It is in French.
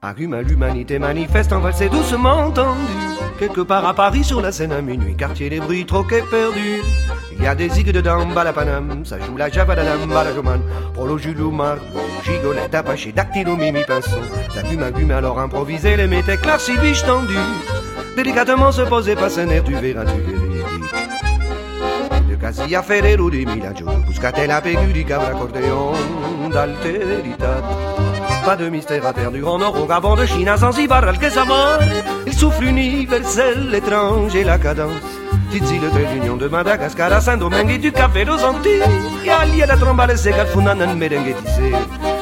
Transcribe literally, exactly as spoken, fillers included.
Argument, l'humanité manifeste en valse doucement entendue. Quelque part à Paris sur la Seine à minuit, quartier des bruits troqués perdus. Il y a des zigues dedans, balapanam, ça joue la javadadam, balajoman. Prolo, julou, marlou, gigolette, apaché, dactylo, mimi, pinceau. D'agum, agum, alors improvisé, les métais classe, si biche tendue. Délicatement se poser, passe un air, tu verras, tu véridique. De Casilla, Ferrero, di Milagio, Buscatella, Pegudi, Cabraccordeon, d'alteritat. Pas de mystère à terre du Grand Nord au Gabon de Chine à Zanzibar, al Quesamar. Il souffle universel, étrange et la cadence. Tizi le trait d'union de Madagascar à Saint-Domingue et du Café aux Antilles. Et allié la trombe à l'essai, Galfunan, un merengue tissé.